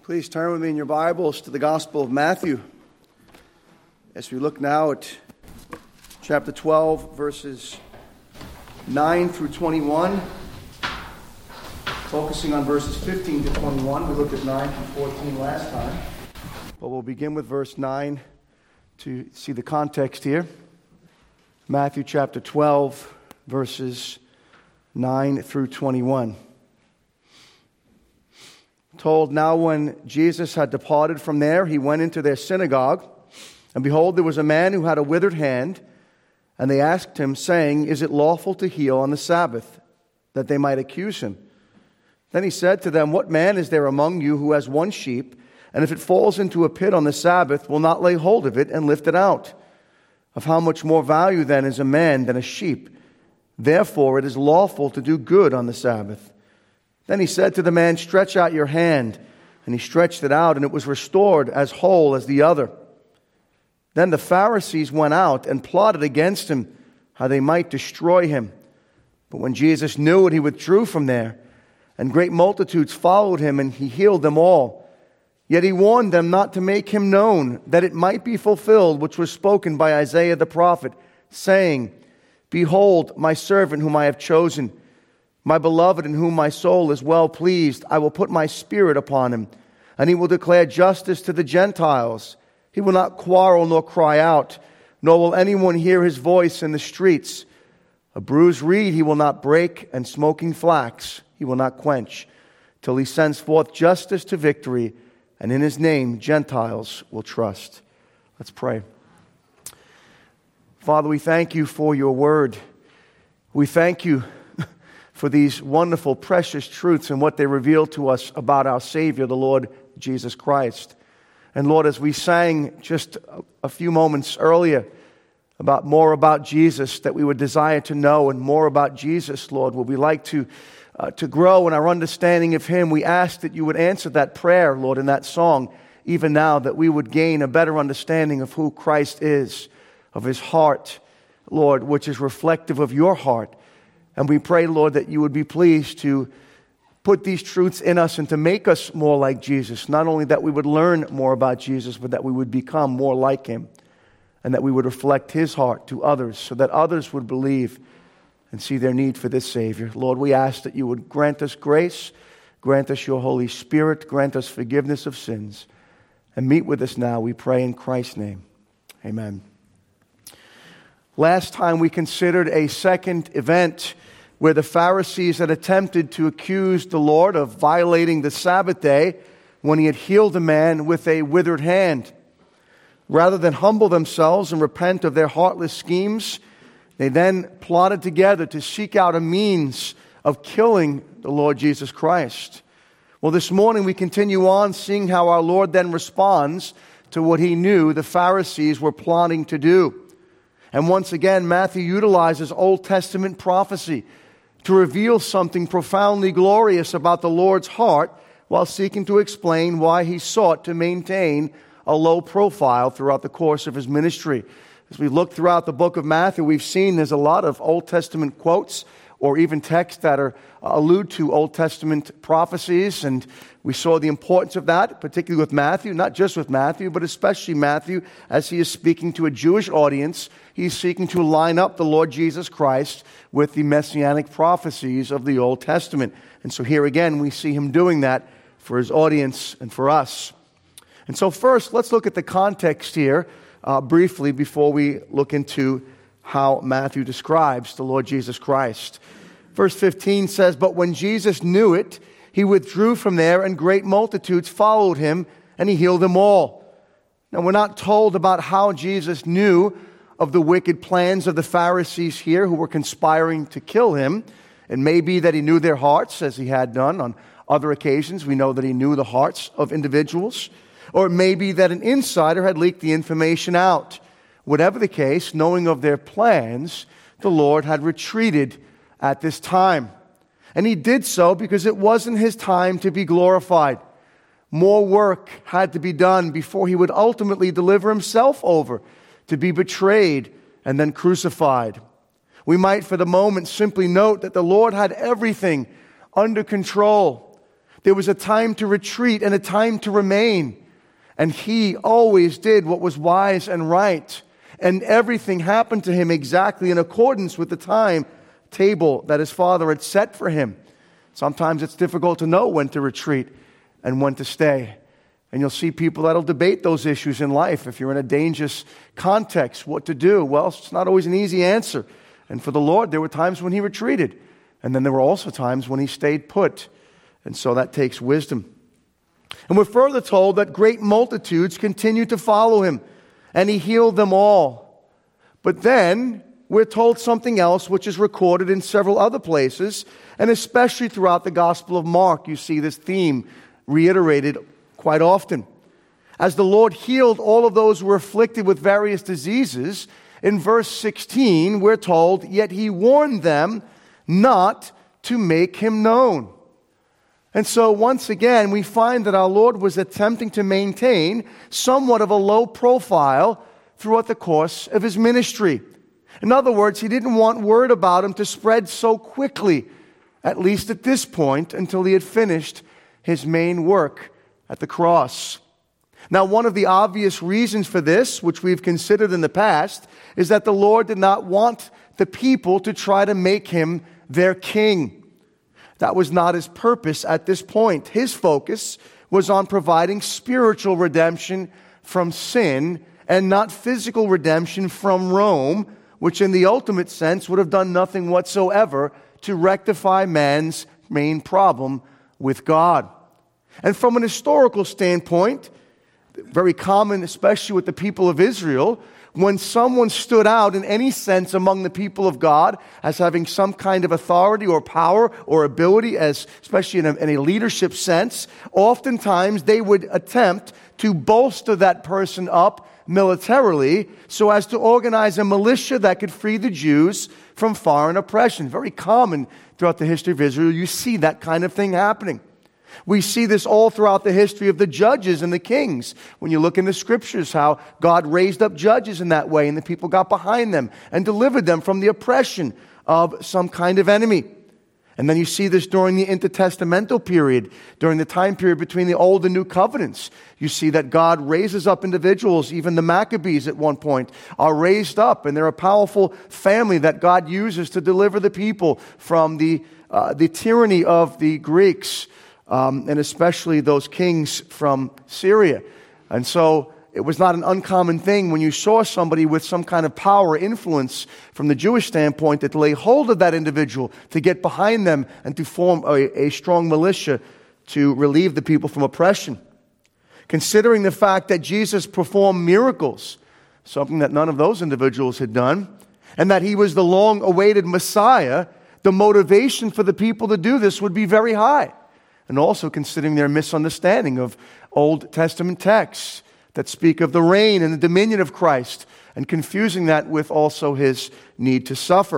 Please turn with me in your Bibles to the Gospel of Matthew as we look now at chapter 12, verses 9 through 21, focusing on verses 15 to 21. We looked at 9 through 14 last time, but we'll begin with verse 9 to see the context here. Matthew chapter 12, verses 9 through 21. Told, now when Jesus had departed from there, he went into their synagogue, and behold, there was a man who had a withered hand, and they asked him, saying, is it lawful to heal on the Sabbath? That they might accuse him. Then he said to them, what man is there among you who has one sheep, and if it falls into a pit on the Sabbath, will not lay hold of it and lift it out? Of how much more value then is a man than a sheep? Therefore it is lawful to do good on the Sabbath. Then he said to the man, stretch out your hand. And he stretched it out, and it was restored as whole as the other. Then the Pharisees went out and plotted against him, how they might destroy him. But when Jesus knew it, he withdrew from there. And great multitudes followed him, and he healed them all. Yet he warned them not to make him known, that it might be fulfilled which was spoken by Isaiah the prophet, saying, behold, my servant whom I have chosen, my beloved in whom my soul is well pleased. I will put my spirit upon him, and he will declare justice to the Gentiles. He will not quarrel nor cry out, nor will anyone hear his voice in the streets. A bruised reed he will not break, and smoking flax he will not quench, till he sends forth justice to victory, and in his name Gentiles will trust. Let's pray. Father, we thank you for your word. We thank you for these wonderful, precious truths and what they reveal to us about our Savior, the Lord Jesus Christ. And Lord, as we sang just a few moments earlier about more about Jesus that we would desire to know, and more about Jesus, Lord, would we like to grow in our understanding of Him. We ask that you would answer that prayer, Lord, in that song, even now, that we would gain a better understanding of who Christ is, of His heart, Lord, which is reflective of your heart. And we pray, Lord, that you would be pleased to put these truths in us and to make us more like Jesus. Not only that we would learn more about Jesus, but that we would become more like Him, and that we would reflect His heart to others, so that others would believe and see their need for this Savior. Lord, we ask that you would grant us grace, grant us your Holy Spirit, grant us forgiveness of sins, and meet with us now, we pray in Christ's name. Amen. Last time we considered a second event where the Pharisees had attempted to accuse the Lord of violating the Sabbath day when He had healed a man with a withered hand. Rather than humble themselves and repent of their heartless schemes, they then plotted together to seek out a means of killing the Lord Jesus Christ. Well, this morning we continue on seeing how our Lord then responds to what He knew the Pharisees were plotting to do. And once again, Matthew utilizes Old Testament prophecy to reveal something profoundly glorious about the Lord's heart, while seeking to explain why He sought to maintain a low profile throughout the course of His ministry. As we look throughout the book of Matthew, we've seen there's a lot of Old Testament quotes or even texts that allude to Old Testament prophecies, and we saw the importance of that, particularly with Matthew, not just with Matthew, but especially Matthew, as he is speaking to a Jewish audience. He's seeking to line up the Lord Jesus Christ with the messianic prophecies of the Old Testament. And so here again, we see him doing that for his audience and for us. And so first, let's look at the context here briefly before we look into how Matthew describes the Lord Jesus Christ. Verse 15 says, but when Jesus knew it, he withdrew from there, and great multitudes followed him, and he healed them all. Now, we're not told about how Jesus knew of the wicked plans of the Pharisees here who were conspiring to kill him. It may be that he knew their hearts, as he had done on other occasions. We know that he knew the hearts of individuals. Or it may be that an insider had leaked the information out. Whatever the case, knowing of their plans, the Lord had retreated at this time. And he did so because it wasn't his time to be glorified. More work had to be done before he would ultimately deliver himself over to be betrayed and then crucified. We might for the moment simply note that the Lord had everything under control. There was a time to retreat and a time to remain. And he always did what was wise and right. And everything happened to him exactly in accordance with the timetable that his Father had set for him. Sometimes it's difficult to know when to retreat and when to stay. And you'll see people that'll debate those issues in life. If you're in a dangerous context, what to do? Well, it's not always an easy answer. And for the Lord, there were times when he retreated. And then there were also times when he stayed put. And so that takes wisdom. And we're further told that great multitudes continued to follow him, and he healed them all. But then we're told something else, which is recorded in several other places, and especially throughout the Gospel of Mark. You see this theme reiterated quite often. As the Lord healed all of those who were afflicted with various diseases, in verse 16, we're told, yet he warned them not to make him known. And so once again, we find that our Lord was attempting to maintain somewhat of a low profile throughout the course of his ministry. In other words, he didn't want word about him to spread so quickly, at least at this point, until he had finished his main work at the cross. Now, one of the obvious reasons for this, which we've considered in the past, is that the Lord did not want the people to try to make him their king. That was not his purpose at this point. His focus was on providing spiritual redemption from sin and not physical redemption from Rome, which in the ultimate sense would have done nothing whatsoever to rectify man's main problem with God. And from an historical standpoint, very common, especially with the people of Israel, when someone stood out in any sense among the people of God as having some kind of authority or power or ability, especially in a leadership sense, oftentimes they would attempt to bolster that person up militarily so as to organize a militia that could free the Jews from foreign oppression. Very common throughout the history of Israel. You see that kind of thing happening. We see this all throughout the history of the judges and the kings. When you look in the scriptures, how God raised up judges in that way, and the people got behind them and delivered them from the oppression of some kind of enemy. And then you see this during the intertestamental period, during the time period between the Old and New Covenants. You see that God raises up individuals, even the Maccabees at one point are raised up, and they're a powerful family that God uses to deliver the people from the tyranny of the Greeks. And especially those kings from Syria. And so it was not an uncommon thing when you saw somebody with some kind of power or influence from the Jewish standpoint that lay hold of that individual to get behind them and to form a strong militia to relieve the people from oppression. Considering the fact that Jesus performed miracles, something that none of those individuals had done, and that he was the long-awaited Messiah, the motivation for the people to do this would be very high. And also considering their misunderstanding of Old Testament texts that speak of the reign and the dominion of Christ, and confusing that with also his need to suffer.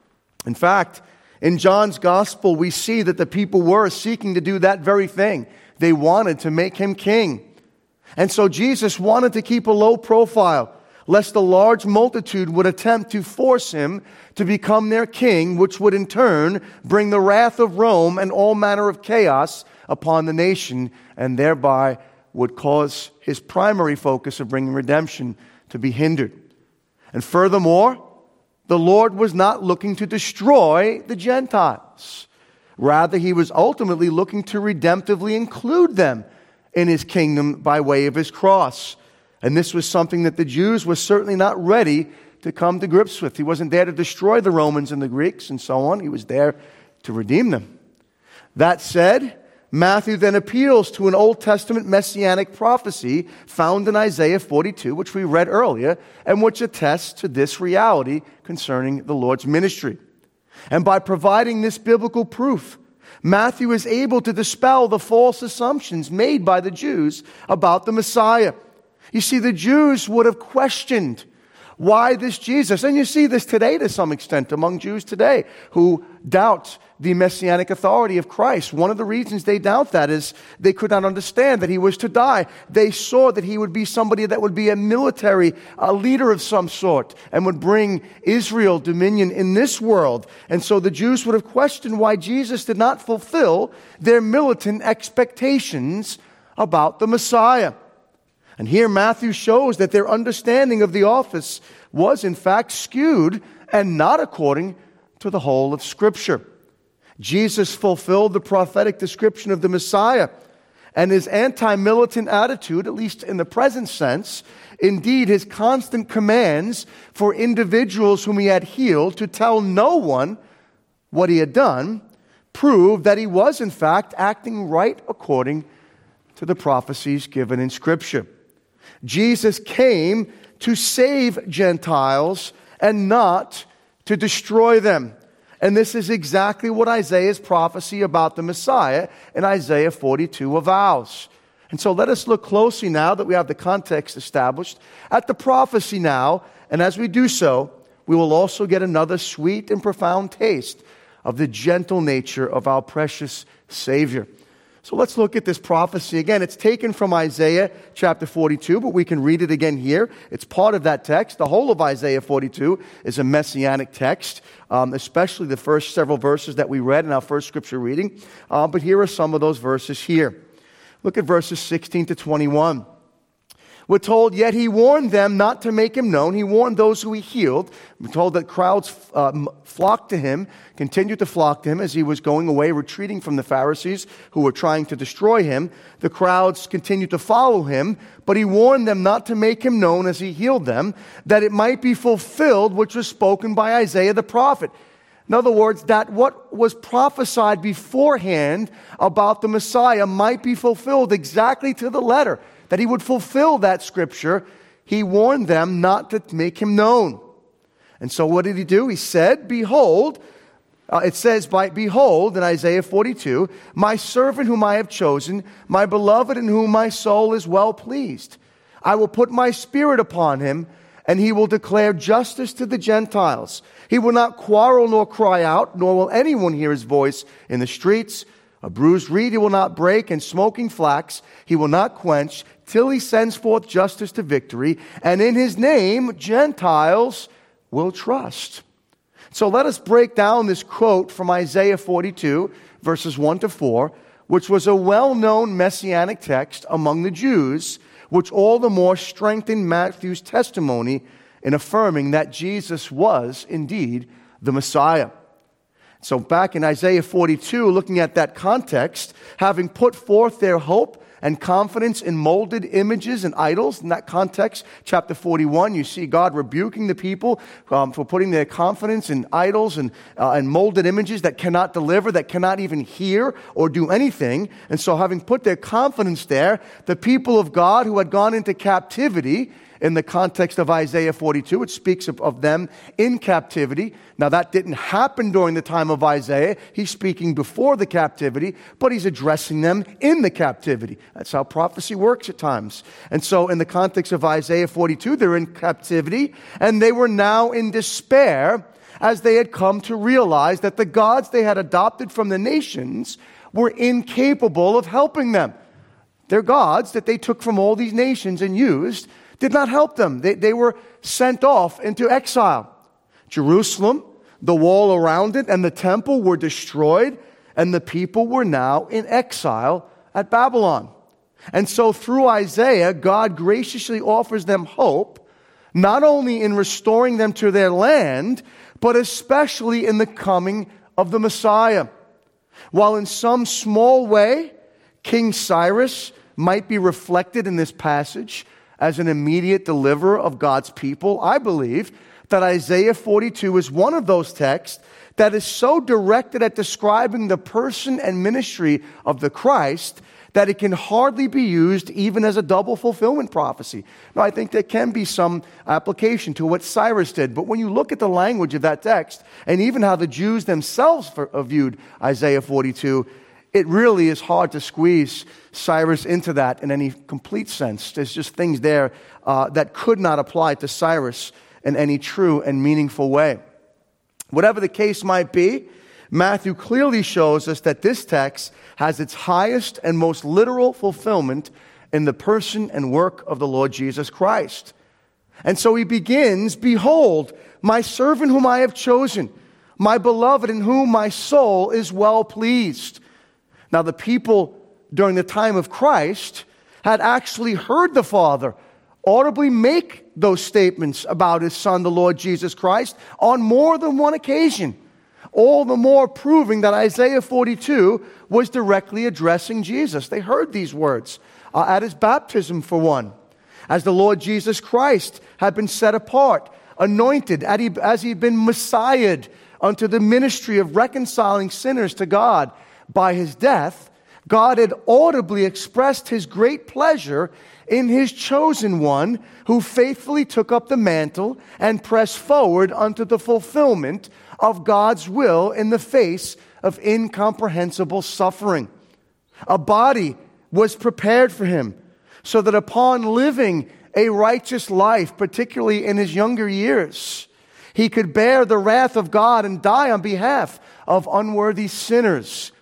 In fact, in John's gospel, we see that the people were seeking to do that very thing. They wanted to make him king. And so Jesus wanted to keep a low profile, lest a large multitude would attempt to force him to become their king, which would in turn bring the wrath of Rome and all manner of chaos upon the nation, and thereby would cause his primary focus of bringing redemption to be hindered. And furthermore, the Lord was not looking to destroy the Gentiles. Rather, he was ultimately looking to redemptively include them in his kingdom by way of his cross. And this was something that the Jews were certainly not ready to come to grips with. He wasn't there to destroy the Romans and the Greeks and so on. He was there to redeem them. That said, Matthew then appeals to an Old Testament messianic prophecy found in Isaiah 42, which we read earlier, and which attests to this reality concerning the Lord's ministry. And by providing this biblical proof, Matthew is able to dispel the false assumptions made by the Jews about the Messiah. You see, the Jews would have questioned why this Jesus, and you see this today to some extent among Jews today who doubt the messianic authority of Christ. One of the reasons they doubt that is they could not understand that he was to die. They saw that he would be somebody that would be a military leader of some sort and would bring Israel dominion in this world. And so the Jews would have questioned why Jesus did not fulfill their militant expectations about the Messiah. And here Matthew shows that their understanding of the office was in fact skewed and not according to the whole of Scripture. Jesus fulfilled the prophetic description of the Messiah, and his anti-militant attitude, at least in the present sense, indeed his constant commands for individuals whom he had healed to tell no one what he had done, proved that he was in fact acting right according to the prophecies given in Scripture. Jesus came to save Gentiles and not to destroy them. And this is exactly what Isaiah's prophecy about the Messiah in Isaiah 42 avows. And so let us look closely now that we have the context established at the prophecy now. And as we do so, we will also get another sweet and profound taste of the gentle nature of our precious Savior. So let's look at this prophecy again. It's taken from Isaiah chapter 42, but we can read it again here. It's part of that text. The whole of Isaiah 42 is a messianic text, especially the first several verses that we read in our first scripture reading. But here are some of those verses here. Look at verses 16 to 21. We're told, yet he warned them not to make him known. He warned those who he healed. We're told that crowds flocked to him, continued to flock to him as he was going away, retreating from the Pharisees who were trying to destroy him. The crowds continued to follow him, but he warned them not to make him known as he healed them, that it might be fulfilled which was spoken by Isaiah the prophet. In other words, that what was prophesied beforehand about the Messiah might be fulfilled exactly to the letter, that he would fulfill that scripture. He warned them not to make him known. And so what did he do? He said, behold, it says, behold, in Isaiah 42, my servant whom I have chosen, my beloved in whom my soul is well pleased. I will put my spirit upon him, and he will declare justice to the Gentiles. He will not quarrel nor cry out, nor will anyone hear his voice in the streets. A bruised reed he will not break, and smoking flax he will not quench, till he sends forth justice to victory, and in his name Gentiles will trust. So let us break down this quote from Isaiah 42, verses 1 to 4, which was a well-known messianic text among the Jews, which all the more strengthened Matthew's testimony in affirming that Jesus was indeed the Messiah. So back in Isaiah 42, looking at that context, having put forth their hope and confidence in molded images and idols, in that context, chapter 41, you see God rebuking the people for putting their confidence in idols and molded images that cannot deliver, that cannot even hear or do anything. And so having put their confidence there, the people of God who had gone into captivity, in the context of Isaiah 42, it speaks of them in captivity. Now, that didn't happen during the time of Isaiah. He's speaking before the captivity, but he's addressing them in the captivity. That's how prophecy works at times. And so, in the context of Isaiah 42, they're in captivity, and they were now in despair as they had come to realize that the gods they had adopted from the nations were incapable of helping them. Their gods that they took from all these nations and used did not help them. They were sent off into exile. Jerusalem, the wall around it, and the temple were destroyed, and the people were now in exile at Babylon. And so through Isaiah, God graciously offers them hope, not only in restoring them to their land, but especially in the coming of the Messiah. While in some small way, King Cyrus might be reflected in this passage as an immediate deliverer of God's people, I believe that Isaiah 42 is one of those texts that is so directed at describing the person and ministry of the Christ that it can hardly be used even as a double fulfillment prophecy. Now, I think there can be some application to what Cyrus did, but when you look at the language of that text, and even how the Jews themselves viewed Isaiah 42, it really is hard to squeeze Cyrus into that in any complete sense. There's just things there that could not apply to Cyrus in any true and meaningful way. Whatever the case might be, Matthew clearly shows us that this text has its highest and most literal fulfillment in the person and work of the Lord Jesus Christ. And so he begins, "Behold, my servant whom I have chosen, my beloved in whom my soul is well pleased." Now the people during the time of Christ had actually heard the Father audibly make those statements about his Son, the Lord Jesus Christ, on more than one occasion. All the more proving that Isaiah 42 was directly addressing Jesus. They heard these words at his baptism, for one, as the Lord Jesus Christ had been set apart, anointed, as he had been Messiahed unto the ministry of reconciling sinners to God by his death. God had audibly expressed his great pleasure in his chosen one, who faithfully took up the mantle and pressed forward unto the fulfillment of God's will in the face of incomprehensible suffering. A body was prepared for him, so that upon living a righteous life, particularly in his younger years, he could bear the wrath of God and die on behalf of unworthy sinners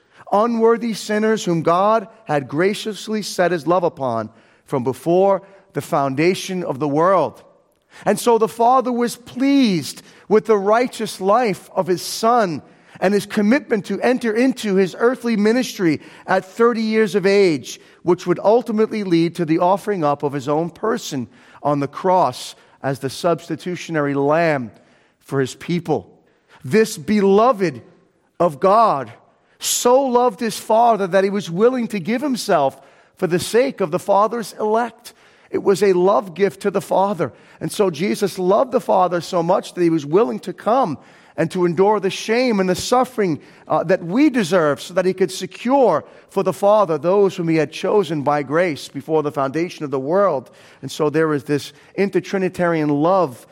whom God had graciously set his love upon from before the foundation of the world. And so the Father was pleased with the righteous life of his Son and his commitment to enter into his earthly ministry at 30 years of age, which would ultimately lead to the offering up of his own person on the cross as the substitutionary lamb for his people. This beloved of God so loved his Father that he was willing to give himself for the sake of the Father's elect. It was a love gift to the Father. And so Jesus loved the Father so much that he was willing to come and to endure the shame and the suffering that we deserve, so that he could secure for the Father those whom he had chosen by grace before the foundation of the world. And so there is this intertrinitarian love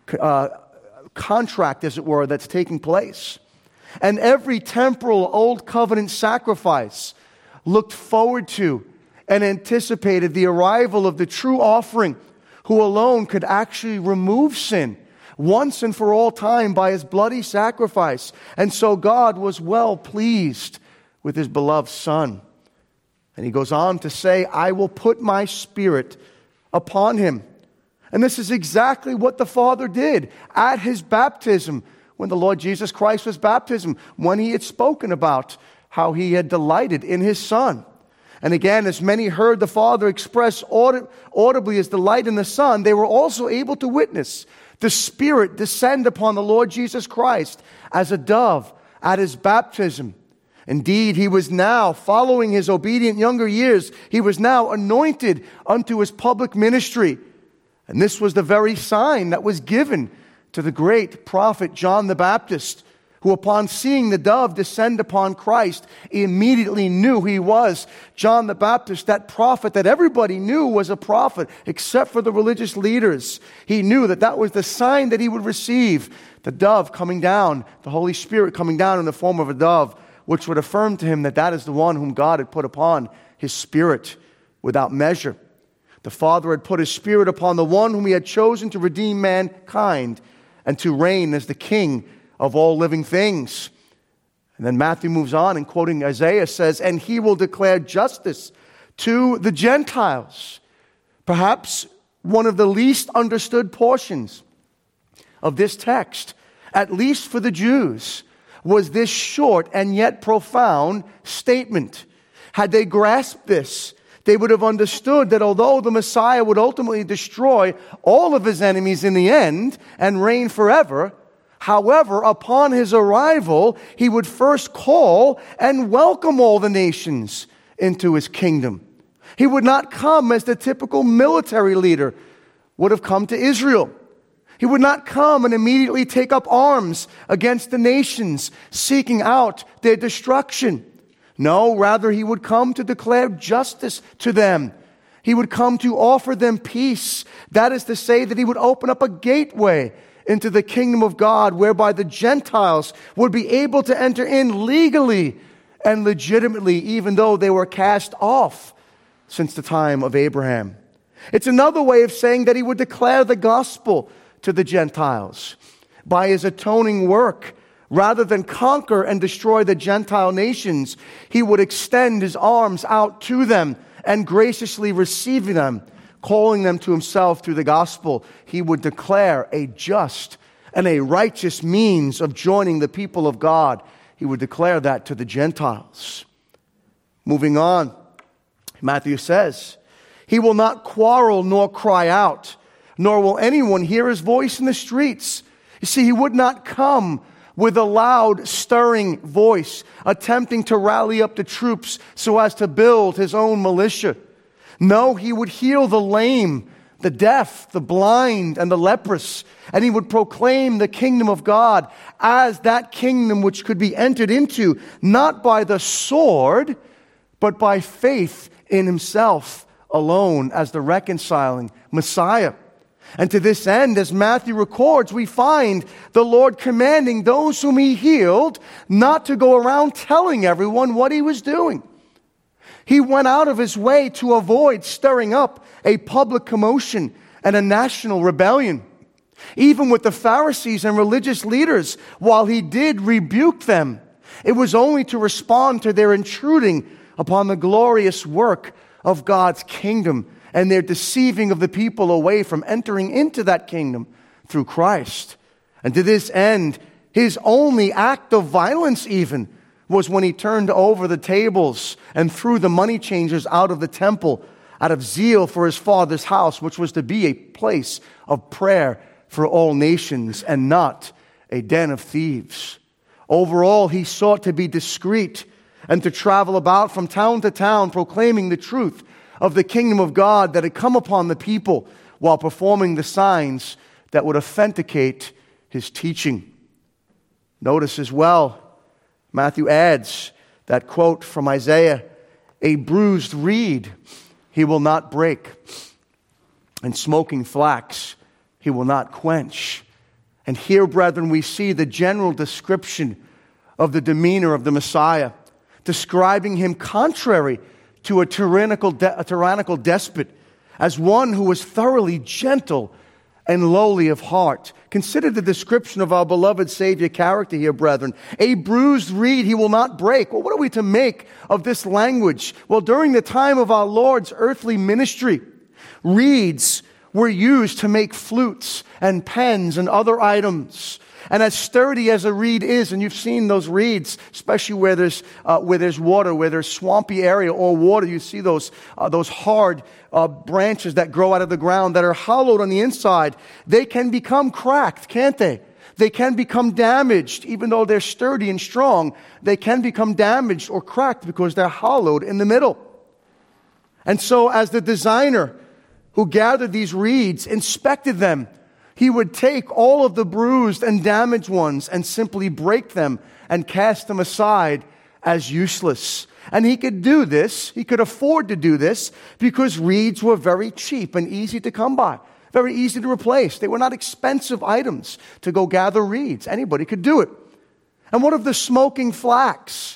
contract, as it were, that's taking place. And every temporal Old Covenant sacrifice looked forward to and anticipated the arrival of the true offering, who alone could actually remove sin once and for all time by his bloody sacrifice. And so God was well pleased with his beloved Son. And he goes on to say, "I will put my Spirit upon him." And this is exactly what the Father did at his baptism, when the Lord Jesus Christ was baptized, when he had spoken about how he had delighted in his Son. And again, as many heard the Father express audibly his delight in the Son, they were also able to witness the Spirit descend upon the Lord Jesus Christ as a dove at his baptism. Indeed, he was now, following his obedient younger years, he was now anointed unto his public ministry. And this was the very sign that was given to the great prophet John the Baptist, who upon seeing the dove descend upon Christ, immediately knew he was John the Baptist, that prophet that everybody knew was a prophet, except for the religious leaders. He knew that that was the sign that he would receive, the dove coming down, the Holy Spirit coming down in the form of a dove, which would affirm to him that that is the one whom God had put upon his Spirit without measure. The Father had put his Spirit upon the one whom he had chosen to redeem mankind and to reign as the King of all living things. And then Matthew moves on, and quoting Isaiah says, "And he will declare justice to the Gentiles." Perhaps one of the least understood portions of this text, at least for the Jews, was this short and yet profound statement. Had they grasped this, they would have understood that although the Messiah would ultimately destroy all of his enemies in the end and reign forever, however, upon his arrival, he would first call and welcome all the nations into his kingdom. He would not come as the typical military leader would have come to Israel. He would not come and immediately take up arms against the nations, seeking out their destruction. No, rather he would come to declare justice to them. He would come to offer them peace. That is to say, that he would open up a gateway into the kingdom of God, whereby the Gentiles would be able to enter in legally and legitimately, even though they were cast off since the time of Abraham. It's another way of saying that he would declare the gospel to the Gentiles by his atoning work, Rather than conquer and destroy the Gentile nations, he would extend his arms out to them and graciously receiving them, calling them to himself through the gospel. He would declare a just and a righteous means of joining the people of God. He would declare that to the Gentiles. Moving on, Matthew says, he will not quarrel nor cry out, nor will anyone hear his voice in the streets. You see, he would not come with a loud, stirring voice, attempting to rally up the troops so as to build his own militia. No, he would heal the lame, the deaf, the blind, and the leprous, and he would proclaim the kingdom of God as that kingdom which could be entered into, not by the sword, but by faith in himself alone as the reconciling Messiah. And to this end, as Matthew records, we find the Lord commanding those whom he healed not to go around telling everyone what he was doing. He went out of his way to avoid stirring up a public commotion and a national rebellion. Even with the Pharisees and religious leaders, while he did rebuke them, it was only to respond to their intruding upon the glorious work of God's kingdom and their deceiving of the people away from entering into that kingdom through Christ. And to this end, his only act of violence even was when he turned over the tables and threw the money changers out of the temple out of zeal for his Father's house, which was to be a place of prayer for all nations and not a den of thieves. Overall, he sought to be discreet and to travel about from town to town proclaiming the truth of the kingdom of God that had come upon the people while performing the signs that would authenticate his teaching. Notice as well, Matthew adds that quote from Isaiah, "A bruised reed he will not break, and smoking flax he will not quench." And here, brethren, we see the general description of the demeanor of the Messiah, describing him contrary to a tyrannical despot, as one who was thoroughly gentle and lowly of heart. Consider the description of our beloved Savior character here, brethren. A bruised reed he will not break. Well, what are we to make of this language? Well, during the time of our Lord's earthly ministry, reeds were used to make flutes and pens and other items. And as sturdy as a reed is, and you've seen those reeds, especially where there's water, where there's swampy area or water, you see those hard branches that grow out of the ground that are hollowed on the inside. They can become cracked, can't they? They can become damaged, even though they're sturdy and strong. They can become damaged or cracked because they're hollowed in the middle. And so, as the designer who gathered these reeds inspected them, he would take all of the bruised and damaged ones and simply break them and cast them aside as useless. And he could do this, he could afford to do this, because reeds were very cheap and easy to come by, very easy to replace. They were not expensive items to go gather reeds. Anybody could do it. And what of the smoking flax?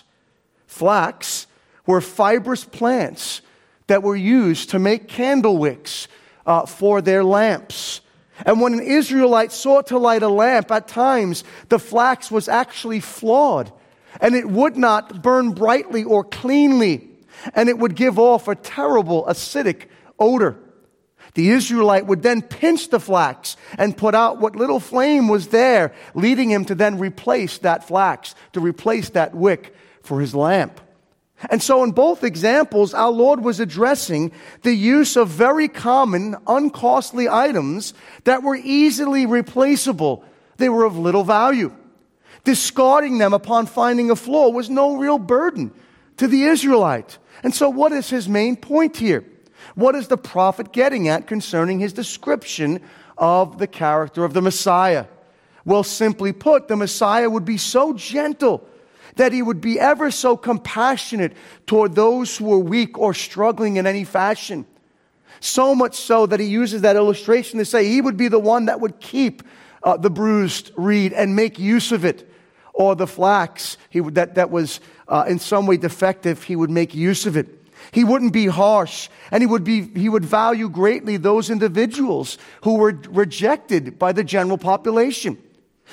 Flax were fibrous plants that were used to make candle wicks for their lamps. And when an Israelite sought to light a lamp, at times the flax was actually flawed, and it would not burn brightly or cleanly, and it would give off a terrible acidic odor. The Israelite would then pinch the flax and put out what little flame was there, leading him to then replace that flax, to replace that wick for his lamp. And so in both examples, our Lord was addressing the use of very common, uncostly items that were easily replaceable. They were of little value. Discarding them upon finding a flaw was no real burden to the Israelite. And so what is his main point here? What is the prophet getting at concerning his description of the character of the Messiah? Well, simply put, the Messiah would be so gentle that he would be ever so compassionate toward those who were weak or struggling in any fashion. So much so that he uses that illustration to say he would be the one that would keep the bruised reed and make use of it. Or the flax that was in some way defective, he would make use of it. He wouldn't be harsh, and he would value greatly those individuals who were rejected by the general population.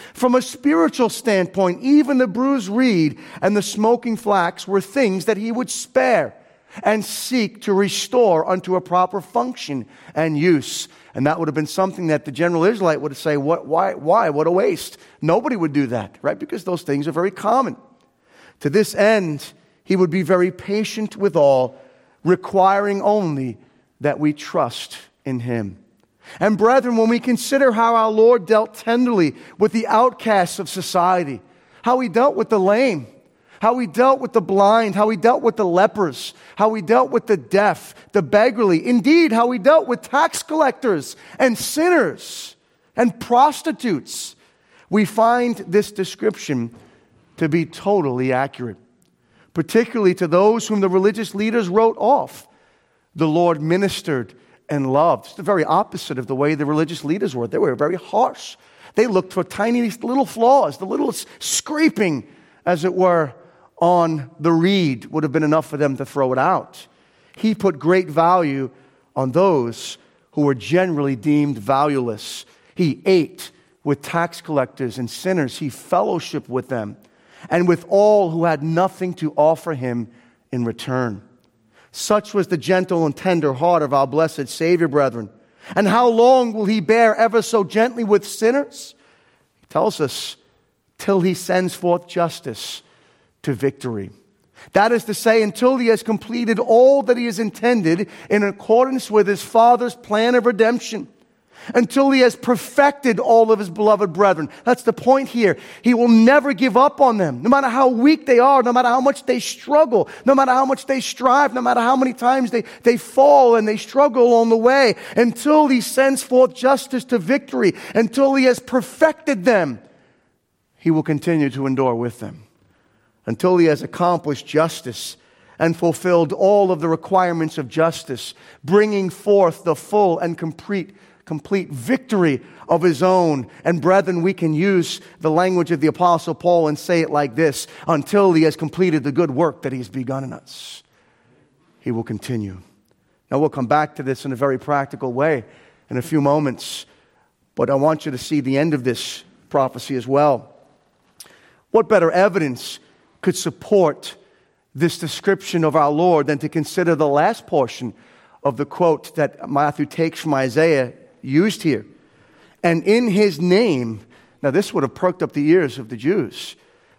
From a spiritual standpoint, even the bruised reed and the smoking flax were things that he would spare and seek to restore unto a proper function and use. And that would have been something that the general Israelite would say, why? What a waste. Nobody would do that, right? Because those things are very common. To this end, he would be very patient with all, requiring only that we trust in him. And brethren, when we consider how our Lord dealt tenderly with the outcasts of society, how he dealt with the lame, how he dealt with the blind, how he dealt with the lepers, how he dealt with the deaf, the beggarly, indeed, how he dealt with tax collectors and sinners and prostitutes, we find this description to be totally accurate, particularly to those whom the religious leaders wrote off. The Lord ministered and loved. It's the very opposite of the way the religious leaders were. They were very harsh. They looked for tiny little flaws, the little scraping, as it were, on the reed would have been enough for them to throw it out. He put great value on those who were generally deemed valueless. He ate with tax collectors and sinners. He fellowshiped with them and with all who had nothing to offer him in return. Such was the gentle and tender heart of our blessed Savior, brethren. And how long will he bear ever so gently with sinners? He tells us, till he sends forth justice to victory. That is to say, until he has completed all that he has intended in accordance with his Father's plan of redemption. Until he has perfected all of his beloved brethren. That's the point here. He will never give up on them, no matter how weak they are, no matter how much they struggle, no matter how much they strive, no matter how many times they fall and they struggle along the way, until he sends forth justice to victory, until he has perfected them, he will continue to endure with them. Until he has accomplished justice and fulfilled all of the requirements of justice, bringing forth the full and complete victory of his own. And brethren, we can use the language of the Apostle Paul and say it like this: until he has completed the good work that he has begun in us, he will continue. Now we'll come back to this in a very practical way in a few moments, but I want you to see the end of this prophecy as well. What better evidence could support this description of our Lord than to consider the last portion of the quote that Matthew takes from Isaiah used here? And in his name, now this would have perked up the ears of the Jews,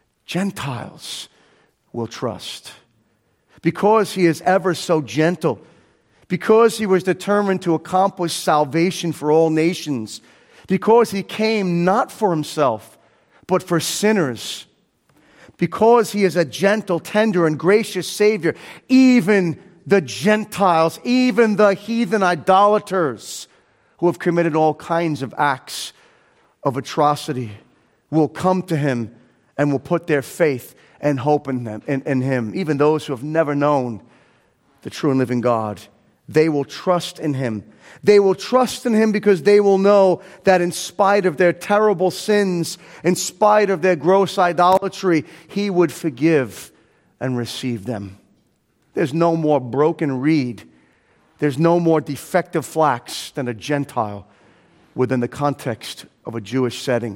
Gentiles will trust. Because he is ever so gentle, because he was determined to accomplish salvation for all nations, because he came not for himself, but for sinners, because he is a gentle, tender, and gracious Savior, even the Gentiles, even the heathen idolaters who have committed all kinds of acts of atrocity will come to him and will put their faith and hope in him. Even those who have never known the true and living God, they will trust in him. They will trust in him because they will know that in spite of their terrible sins, in spite of their gross idolatry, he would forgive and receive them. There's no more broken reed, there's no more defective flax than a Gentile within the context of a Jewish setting.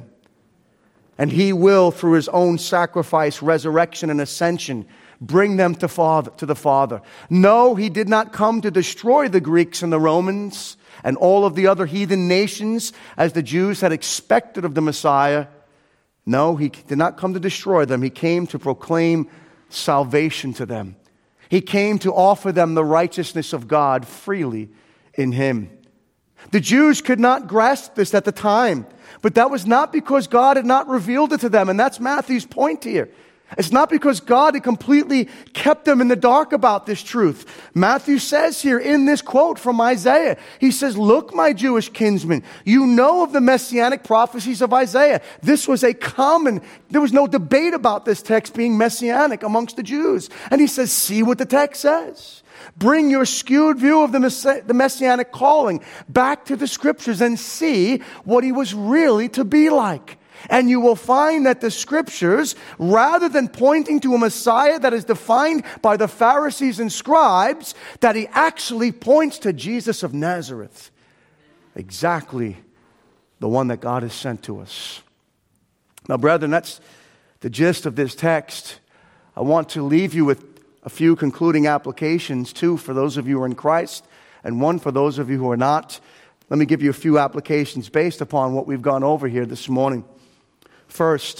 And he will, through his own sacrifice, resurrection, and ascension, bring them to the Father. No, he did not come to destroy the Greeks and the Romans and all of the other heathen nations as the Jews had expected of the Messiah. No, he did not come to destroy them. He came to proclaim salvation to them. He came to offer them the righteousness of God freely in him. The Jews could not grasp this at the time, but that was not because God had not revealed it to them, and that's Matthew's point here. It's not because God had completely kept them in the dark about this truth. Matthew says here in this quote from Isaiah, he says, "Look, my Jewish kinsmen, you know of the messianic prophecies of Isaiah." This was there was no debate about this text being messianic amongst the Jews. And he says, see what the text says. Bring your skewed view of the messianic calling back to the scriptures and see what he was really to be like. And you will find that the scriptures, rather than pointing to a Messiah that is defined by the Pharisees and scribes, that he actually points to Jesus of Nazareth. Exactly the one that God has sent to us. Now, brethren, that's the gist of this text. I want to leave you with a few concluding applications, two for those of you who are in Christ and one for those of you who are not. Let me give you a few applications based upon what we've gone over here this morning. First,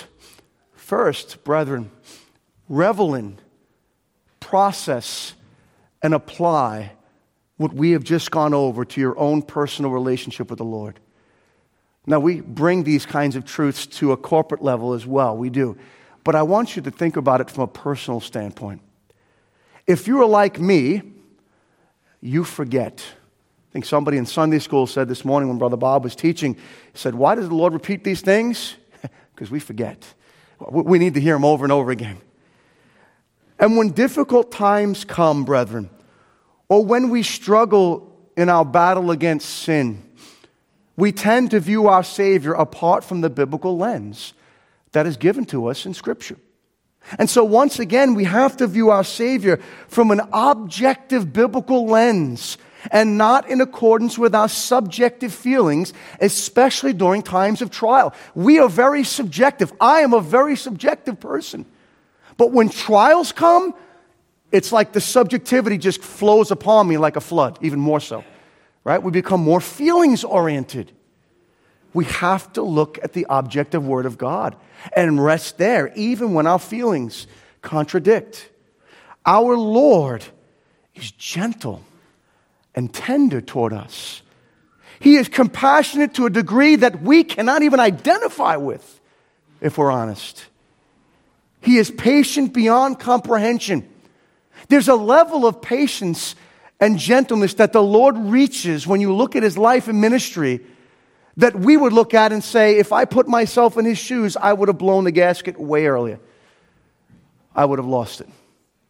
brethren, revel in, process, and apply what we have just gone over to your own personal relationship with the Lord. Now, we bring these kinds of truths to a corporate level as well. We do. But I want you to think about it from a personal standpoint. If you are like me, you forget. I think somebody in Sunday school said this morning when Brother Bob was teaching, he said, why does the Lord repeat these things? Because we forget. We need to hear them over and over again. And when difficult times come, brethren, or when we struggle in our battle against sin, we tend to view our Savior apart from the biblical lens that is given to us in Scripture. And so once again, we have to view our Savior from an objective biblical lens and not in accordance with our subjective feelings, especially during times of trial. We are very subjective. I am a very subjective person. But when trials come, it's like the subjectivity just flows upon me like a flood, even more so. Right? We become more feelings-oriented. We have to look at the objective Word of God and rest there, even when our feelings contradict. Our Lord is gentle and tender toward us. He is compassionate to a degree that we cannot even identify with, if we're honest. He is patient beyond comprehension. There's a level of patience and gentleness that the Lord reaches when you look at His life and ministry that we would look at and say, if I put myself in His shoes, I would have blown the gasket way earlier. I would have lost it.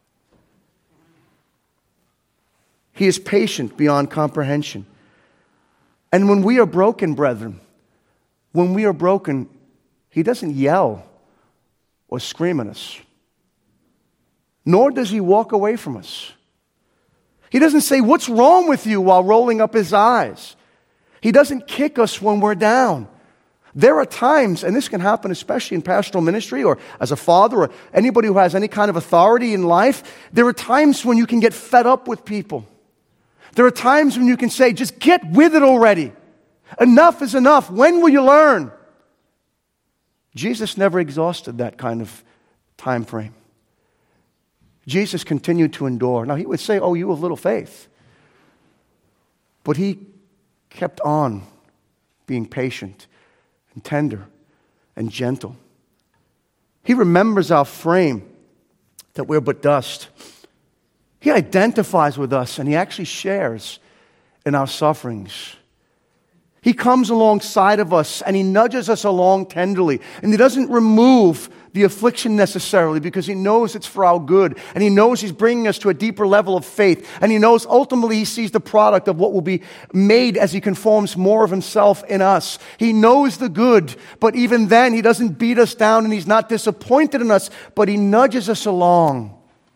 He is patient beyond comprehension. And when we are broken, brethren, when we are broken, He doesn't yell or scream at us. Nor does He walk away from us. He doesn't say, what's wrong with you, while rolling up His eyes. He doesn't kick us when we're down. There are times, and this can happen especially in pastoral ministry or as a father or anybody who has any kind of authority in life, there are times when you can get fed up with people. There are times when you can say, just get with it already. Enough is enough. When will you learn? Jesus never exhausted that kind of time frame. Jesus continued to endure. Now, He would say, oh, you have little faith. But He kept on being patient and tender and gentle. He remembers our frame, that we're but dust. He identifies with us, and He actually shares in our sufferings. He comes alongside of us, and He nudges us along tenderly. And He doesn't remove the affliction necessarily, because He knows it's for our good. And He knows He's bringing us to a deeper level of faith. And He knows ultimately He sees the product of what will be made as He conforms more of Himself in us. He knows the good, but even then He doesn't beat us down, and He's not disappointed in us, but He nudges us along.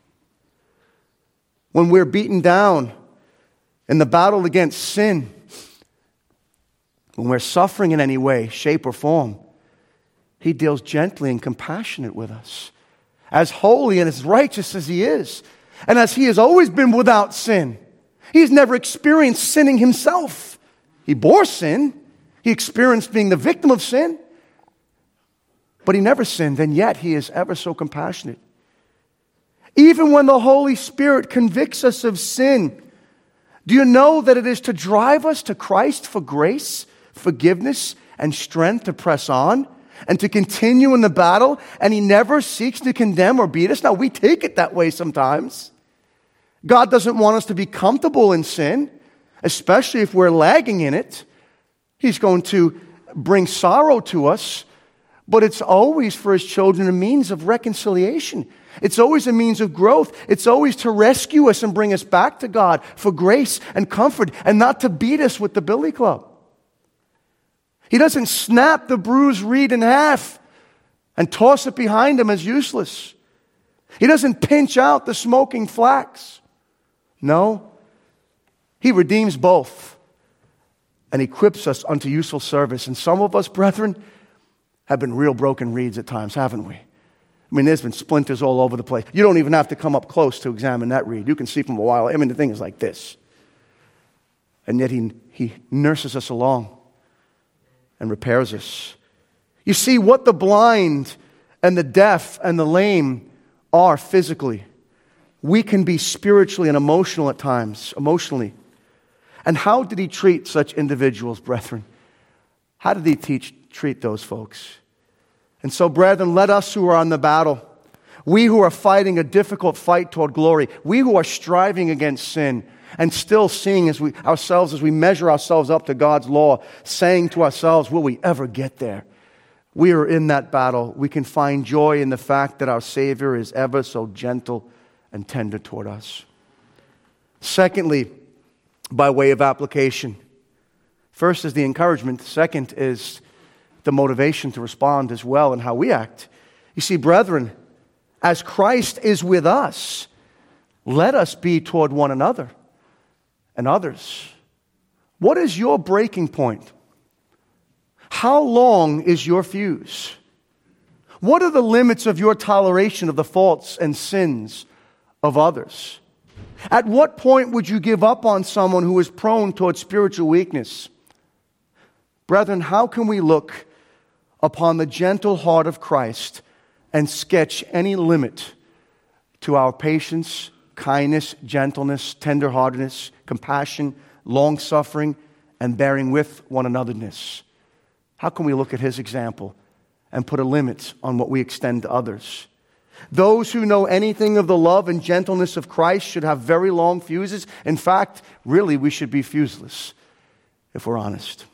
When we're beaten down in the battle against sin, when we're suffering in any way, shape, or form, He deals gently and compassionate with us. As holy and as righteous as He is, and as He has always been without sin, He's never experienced sinning Himself. He bore sin. He experienced being the victim of sin. But He never sinned, and yet He is ever so compassionate. Even when the Holy Spirit convicts us of sin, do you know that it is to drive us to Christ for grace, forgiveness, and strength to press on and to continue in the battle? And He never seeks to condemn or beat us. Now, we take it that way sometimes. God doesn't want us to be comfortable in sin, especially if we're lagging in it. He's going to bring sorrow to us, but it's always for His children a means of reconciliation. It's always a means of growth. It's always to rescue us and bring us back to God for grace and comfort, and not to beat us with the billy club. He doesn't snap the bruised reed in half and toss it behind Him as useless. He doesn't pinch out the smoking flax. No, He redeems both and equips us unto useful service. And some of us, brethren, have been real broken reeds at times, haven't we? I mean, there's been splinters all over the place. You don't even have to come up close to examine that reed. You can see from a while. I mean, the thing is like this. And yet he nurses us along and repairs us. You see, what the blind and the deaf and the lame are physically, we can be spiritually and emotional at times, emotionally. And how did he treat such individuals, brethren? How did he treat those folks? And so, brethren, let us who are on the battle, we who are fighting a difficult fight toward glory, we who are striving against sin and still seeing as we measure ourselves up to God's law, saying to ourselves, will we ever get there? We are in that battle. We can find joy in the fact that our Savior is ever so gentle and tender toward us. Secondly, by way of application. First is the encouragement. Second is the motivation to respond as well and how we act. You see, brethren, as Christ is with us, let us be toward one another and others. What is your breaking point? How long is your fuse? What are the limits of your toleration of the faults and sins of others? At what point would you give up on someone who is prone toward spiritual weakness? Brethren, how can we look upon the gentle heart of Christ and sketch any limit to our patience, kindness, gentleness, tenderheartedness, compassion, long-suffering, and bearing with one anotherness? How can we look at his example and put a limit on what we extend to others? Those who know anything of the love and gentleness of Christ should have very long fuses. In fact, really, we should be fuseless, if we're honest.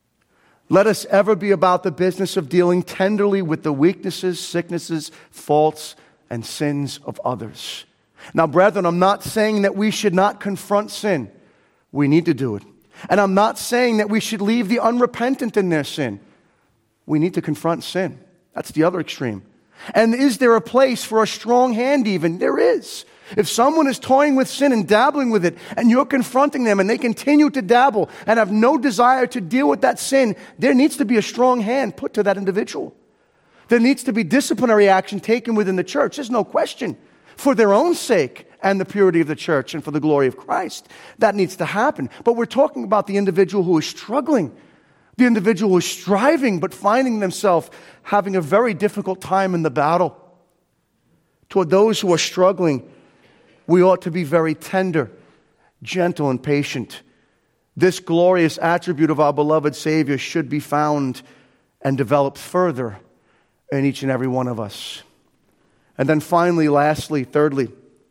Let us ever be about the business of dealing tenderly with the weaknesses, sicknesses, faults, and sins of others. Now, brethren, I'm not saying that we should not confront sin. We need to do it. And I'm not saying that we should leave the unrepentant in their sin. We need to confront sin. That's the other extreme. And is there a place for a strong hand even? There is. If someone is toying with sin and dabbling with it, and you're confronting them and they continue to dabble and have no desire to deal with that sin, there needs to be a strong hand put to that individual. There needs to be disciplinary action taken within the church. There's no question. For their own sake and the purity of the church and for the glory of Christ. That needs to happen. But we're talking about the individual who is struggling. The individual who is striving but finding themselves having a very difficult time in the battle. Toward those who are struggling, we ought to be very tender, gentle, and patient. This glorious attribute of our beloved Savior should be found and developed further in each and every one of us. And then finally, lastly, thirdly,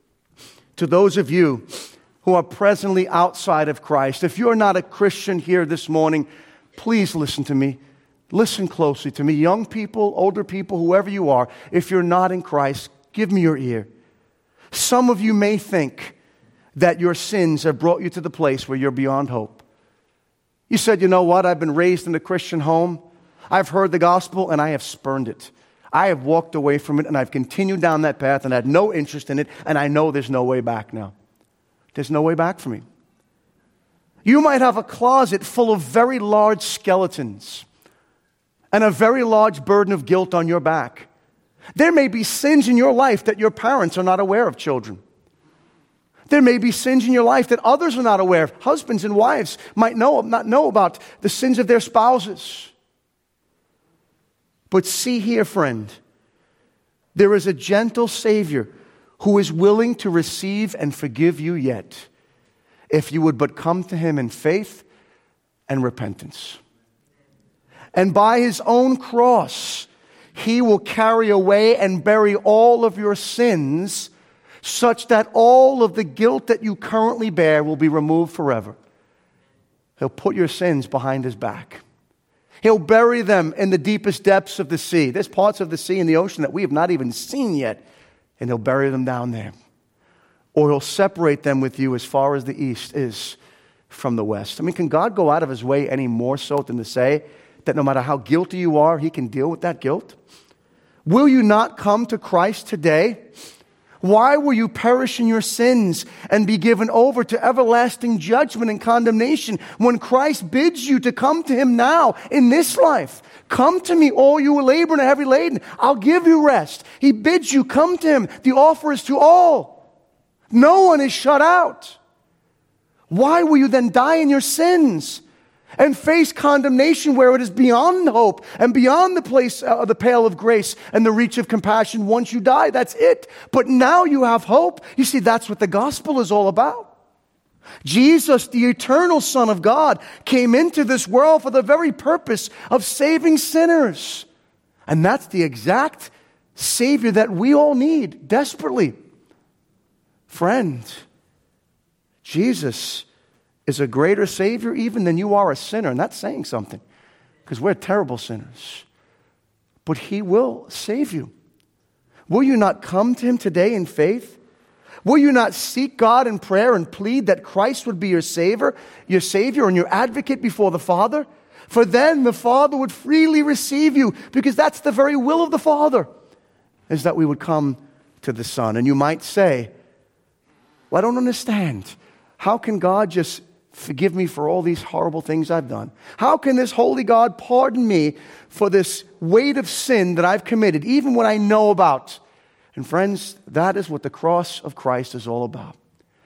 to those of you who are presently outside of Christ, if you're not a Christian here this morning, please listen to me. Listen closely to me. Young people, older people, whoever you are, if you're not in Christ, give me your ear. Some of you may think that your sins have brought you to the place where you're beyond hope. You said, you know what, I've been raised in a Christian home. I've heard the gospel and I have spurned it. I have walked away from it and I've continued down that path and had no interest in it, and I know there's no way back now. There's no way back for me. You might have a closet full of very large skeletons and a very large burden of guilt on your back. There may be sins in your life that your parents are not aware of, children. There may be sins in your life that others are not aware of. Husbands and wives might not know about the sins of their spouses. But see here, friend, there is a gentle Savior who is willing to receive and forgive you yet, if you would but come to him in faith and repentance. And by his own cross, he will carry away and bury all of your sins, such that all of the guilt that you currently bear will be removed forever. He'll put your sins behind his back. He'll bury them in the deepest depths of the sea. There's parts of the sea and the ocean that we have not even seen yet, and he'll bury them down there. Or he'll separate them with you as far as the east is from the west. I mean, can God go out of his way any more so than to say that no matter how guilty you are, he can deal with that guilt? Will you not come to Christ today? Why will you perish in your sins and be given over to everlasting judgment and condemnation when Christ bids you to come to him now in this life? Come to me, all you who labor and are heavy laden. I'll give you rest. He bids you come to him. The offer is to all. No one is shut out. Why will you then die in your sins and face condemnation where it is beyond hope and beyond the place of the pale of grace and the reach of compassion once you die? That's it. But now you have hope. You see, that's what the gospel is all about. Jesus, the eternal Son of God, came into this world for the very purpose of saving sinners. And that's the exact Savior that we all need desperately. Friend, Jesus is a greater Savior even than you are a sinner. And that's saying something, because we're terrible sinners. But he will save you. Will you not come to him today in faith? Will you not seek God in prayer and plead that Christ would be your Savior and your advocate before the Father? For then the Father would freely receive you, because that's the very will of the Father, is that we would come to the Son. And you might say, well, I don't understand. How can God just forgive me for all these horrible things I've done? How can this holy God pardon me for this weight of sin that I've committed, even when I know about? And friends, that is what the cross of Christ is all about.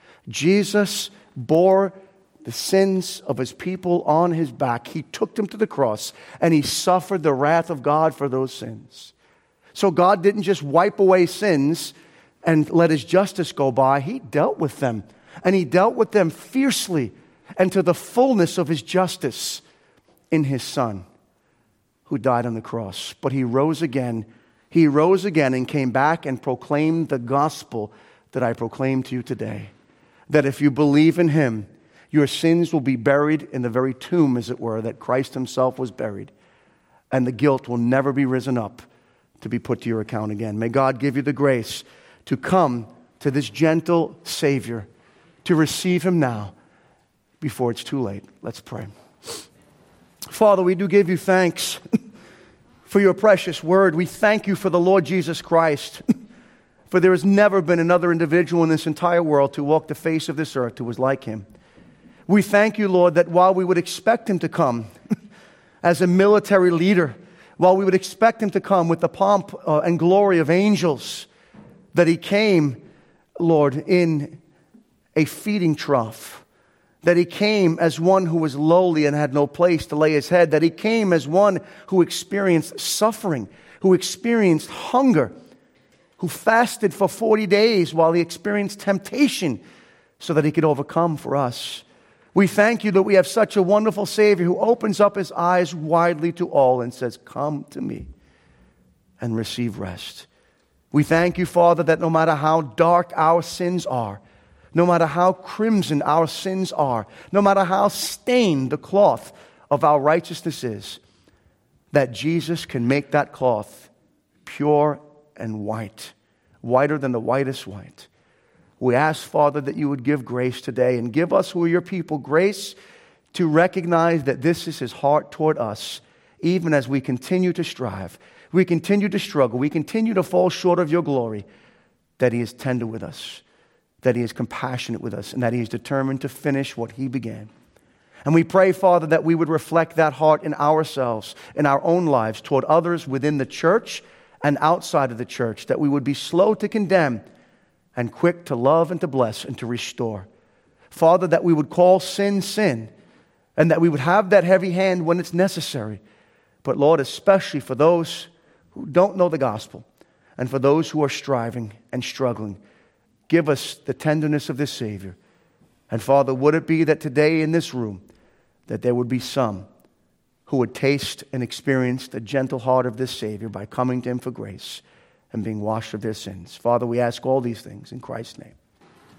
Jesus bore the sins of his people on his back. He took them to the cross, and he suffered the wrath of God for those sins. So God didn't just wipe away sins and let his justice go by. He dealt with them, and he dealt with them fiercely and to the fullness of his justice in his Son, who died on the cross. But he rose again. He rose again and came back and proclaimed the gospel that I proclaim to you today. That if you believe in him, your sins will be buried in the very tomb, as it were, that Christ himself was buried. And the guilt will never be risen up to be put to your account again. May God give you the grace to come to this gentle Savior, to receive him now before it's too late. Let's pray. Father, we do give you thanks for your precious word. We thank you for the Lord Jesus Christ. For there has never been another individual in this entire world to walk the face of this earth who was like him. We thank you, Lord, that while we would expect him to come as a military leader, while we would expect him to come with the pomp and glory of angels, that he came, Lord, in a feeding trough. That he came as one who was lowly and had no place to lay his head. That he came as one who experienced suffering, who experienced hunger, who fasted for 40 days while he experienced temptation so that he could overcome for us. We thank you that we have such a wonderful Savior who opens up his eyes widely to all and says, come to me and receive rest. We thank you, Father, that no matter how dark our sins are, no matter how crimson our sins are, no matter how stained the cloth of our righteousness is, that Jesus can make that cloth pure and white, whiter than the whitest white. We ask, Father, that you would give grace today and give us who are your people grace to recognize that this is his heart toward us, even as we continue to strive, we continue to struggle, we continue to fall short of your glory, that he is tender with us, that he is compassionate with us, and that he is determined to finish what he began. And we pray, Father, that we would reflect that heart in ourselves, in our own lives, toward others within the church and outside of the church, that we would be slow to condemn and quick to love and to bless and to restore. Father, that we would call sin, sin, and that we would have that heavy hand when it's necessary. But Lord, especially for those who don't know the gospel and for those who are striving and struggling, give us the tenderness of this Savior. And Father, would it be that today in this room, that there would be some who would taste and experience the gentle heart of this Savior by coming to him for grace and being washed of their sins. Father, we ask all these things in Christ's name.